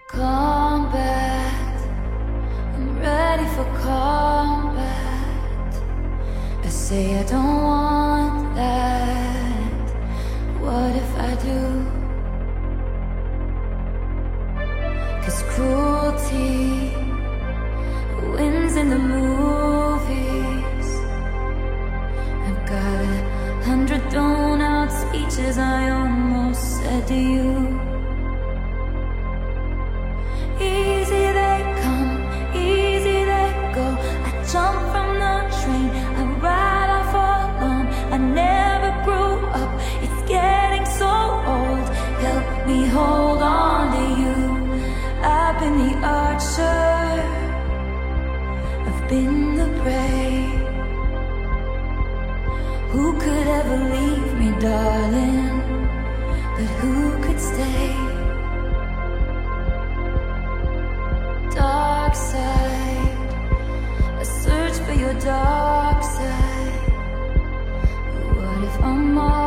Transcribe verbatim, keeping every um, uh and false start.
Combat, I'm ready for combat. I say I don't want that. What if I do? 'Cause cruelty wins in the movies. I've got a hundred thrown out speeches I almost said to you. Easy they come, easy they go. I jump from the train, I ride off alone. I never grew up, it's getting so old. Help me hold on to you. I've been the archer, I've been the prey. Who could ever leave me, darling? But who could stay? Dark side, I search for your dark side. What if I'm all